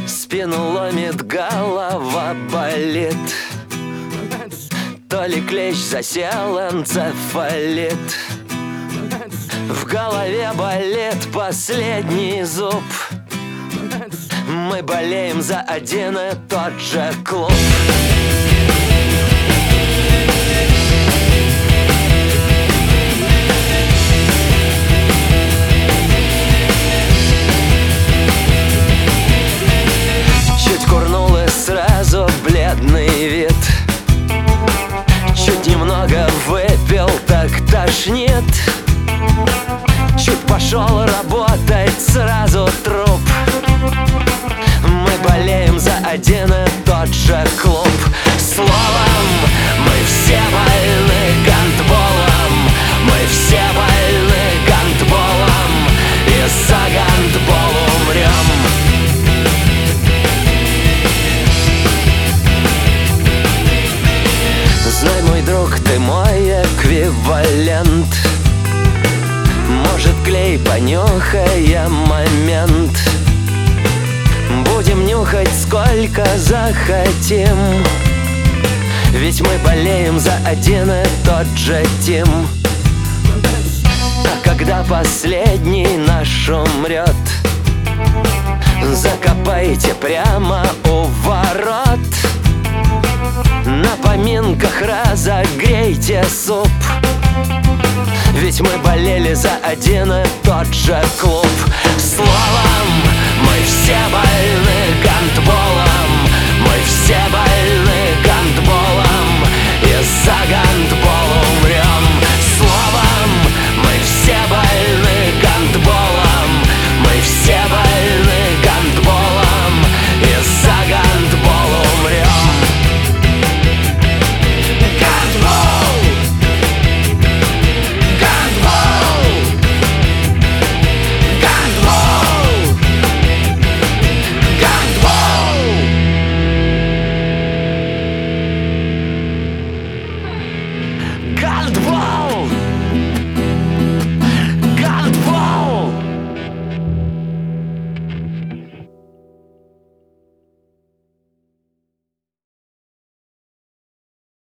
Спину ломит, голова болит. То ли клещ засел, энцефалит. В голове болит последний зуб. Мы болеем за один и тот же клуб. Чуть курнул и сразу бледный вид. Чуть немного выпил, так тошнит. Чуть пошел работать, сразу труп. Мы болеем за один и тот же клуб. Словом, мы все больны гандболом. Мы все больны гандболом. И за гандбол умрем. Знай, мой друг, ты мой эквивалент. Может, клей, понюхая момент. Будем нюхать сколько захотим. Ведь мы болеем за один и тот же тим. А когда последний наш умрет, закопайте прямо у ворот. На поминках разогрейте суп. Ведь мы болели за один и тот же клуб. Словом, мы все болели.